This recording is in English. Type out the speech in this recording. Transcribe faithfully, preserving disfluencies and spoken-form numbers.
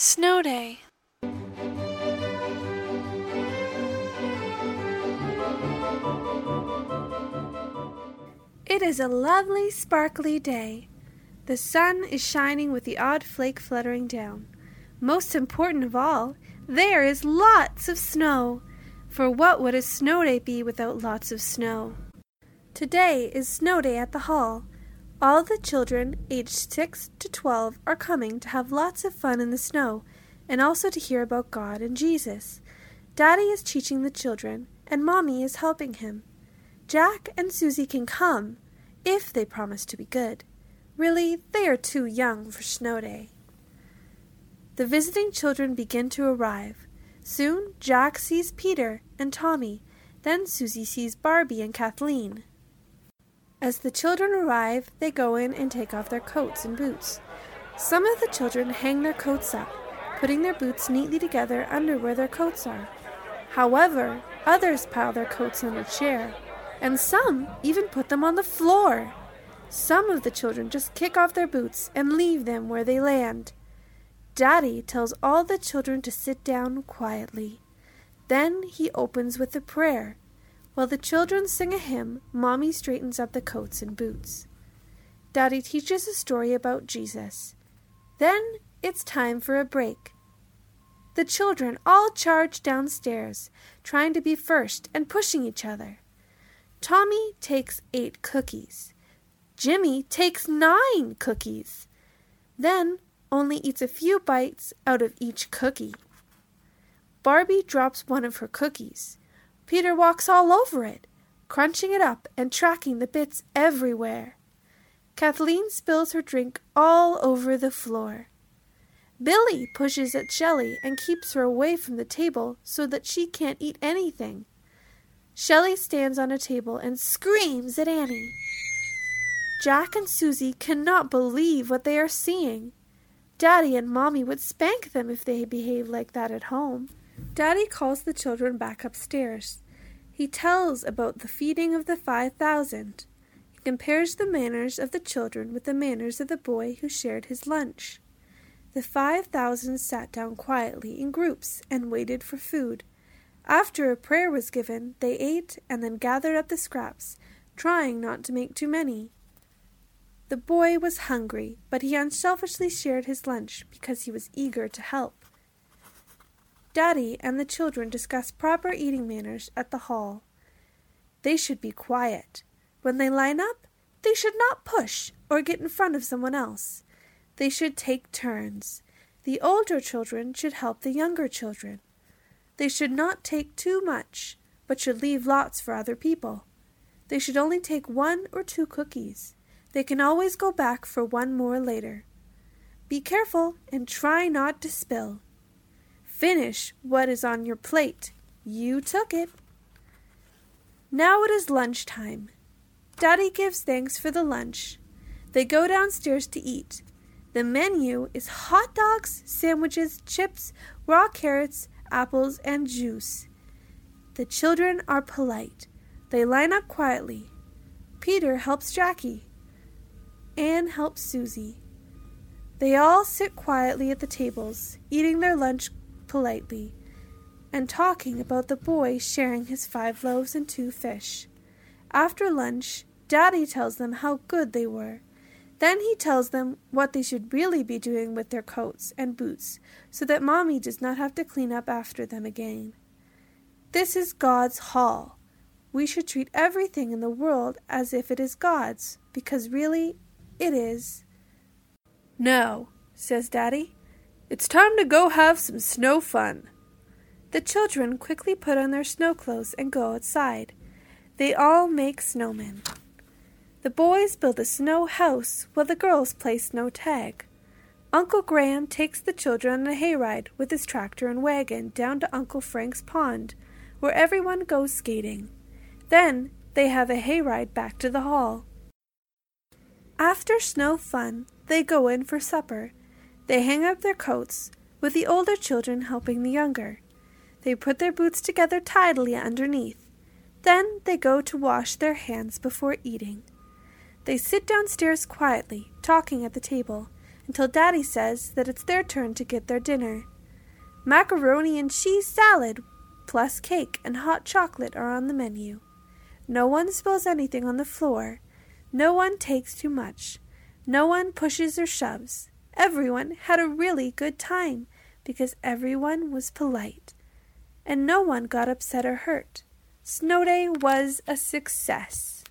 Snow Day. It is a lovely, sparkly day. The sun is shining with the odd flake fluttering down. Most important of all, there is lots of snow. For what would a snow day be without lots of snow? Today is snow day at the hall. All the children aged six to twelve are coming to have lots of fun in the snow and also to hear about God and Jesus. Daddy is teaching the children and Mommy is helping him. Jack and Susie can come if they promise to be good. Really, they are too young for snow day. The visiting children begin to arrive. Soon Jack sees Peter and Tommy. Then Susie sees Barbie and Kathleen. As the children arrive, they go in and take off their coats and boots. Some of the children hang their coats up, putting their boots neatly together under where their coats are. However, others pile their coats on a chair, and some even put them on the floor. Some of the children just kick off their boots and leave them where they land. Daddy tells all the children to sit down quietly. Then he opens with a prayer. While the children sing a hymn, Mommy straightens up the coats and boots. Daddy teaches a story about Jesus. Then it's time for a break. The children all charge downstairs, trying to be first and pushing each other. Tommy takes eight cookies. Jimmy takes nine cookies. Then only eats a few bites out of each cookie. Barbie drops one of her cookies. Peter walks all over it, crunching it up and tracking the bits everywhere. Kathleen spills her drink all over the floor. Billy pushes at Shelley and keeps her away from the table so that she can't eat anything. Shelley stands on a table and screams at Annie. Jack and Susie cannot believe what they are seeing. Daddy and Mommy would spank them if they behaved like that at home. Daddy calls the children back upstairs. He tells about the feeding of the five thousand. He compares the manners of the children with the manners of the boy who shared his lunch. The five thousand sat down quietly in groups and waited for food. After a prayer was given, they ate and then gathered up the scraps, trying not to make too many. The boy was hungry, but he unselfishly shared his lunch because he was eager to help. Daddy and the children discuss proper eating manners at the hall. They should be quiet. When they line up, they should not push or get in front of someone else. They should take turns. The older children should help the younger children. They should not take too much, but should leave lots for other people. They should only take one or two cookies. They can always go back for one more later. Be careful and try not to spill. Finish what is on your plate. You took it. Now it is lunchtime. Daddy gives thanks for the lunch. They go downstairs to eat. The menu is hot dogs, sandwiches, chips, raw carrots, apples, and juice. The children are polite. They line up quietly. Peter helps Jackie. Anne helps Susie. They all sit quietly at the tables, eating their lunch politely, and talking about the boy sharing his five loaves and two fish. After lunch, Daddy tells them how good they were. Then he tells them what they should really be doing with their coats and boots so that Mommy does not have to clean up after them again. This is God's hall. We should treat everything in the world as if it is God's, because really, it is. "No," says Daddy. "It's time to go have some snow fun." The children quickly put on their snow clothes and go outside. They all make snowmen. The boys build a snow house while the girls play snow tag. Uncle Graham takes the children on a hayride with his tractor and wagon down to Uncle Frank's pond, where everyone goes skating. Then they have a hayride back to the hall. After snow fun, they go in for supper. They hang up their coats, with the older children helping the younger. They put their boots together tidily underneath. Then they go to wash their hands before eating. They sit downstairs quietly, talking at the table, until Daddy says that it's their turn to get their dinner. Macaroni and cheese salad plus cake and hot chocolate are on the menu. No one spills anything on the floor. No one takes too much. No one pushes or shoves. Everyone had a really good time because everyone was polite. And no one got upset or hurt. Snow Day was a success.